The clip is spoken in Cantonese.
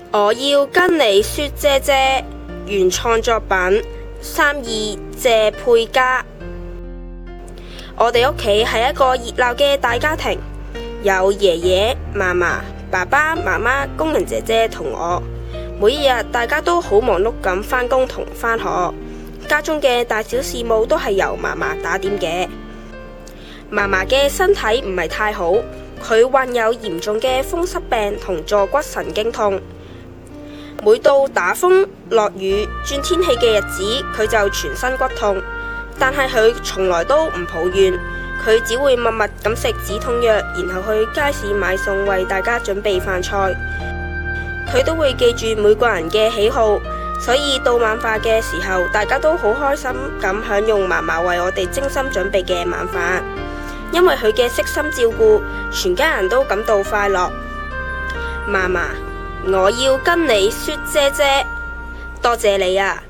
我要跟你說謝謝，原創作品32謝佩嘉。我哋屋企係一個熱鬧嘅大家庭，有爺爺、嫲嫲、爸爸媽媽、工人姐姐同我。每一日大家都好忙碌咁返工同返學，家中嘅大小事務都係由嫲嫲打點嘅。嫲嫲嘅身體唔係太好，佢患有嚴重嘅風濕病同坐骨神經痛。每到打風、落雨、轉天氣嘅日子，佢就全身骨痛。但係佢從來都唔抱怨，佢只會默默咁食止痛藥，然後去街市買餸為大家準備飯菜。佢都會記住每個人嘅喜好，所以到晚飯嘅時候，大家都好開心咁享用嫲嫲為我哋精心準備嘅晚飯。因為佢嘅悉心照顧，全家人都感到快樂。嫲嫲，我要跟你說謝謝，多謝你啊！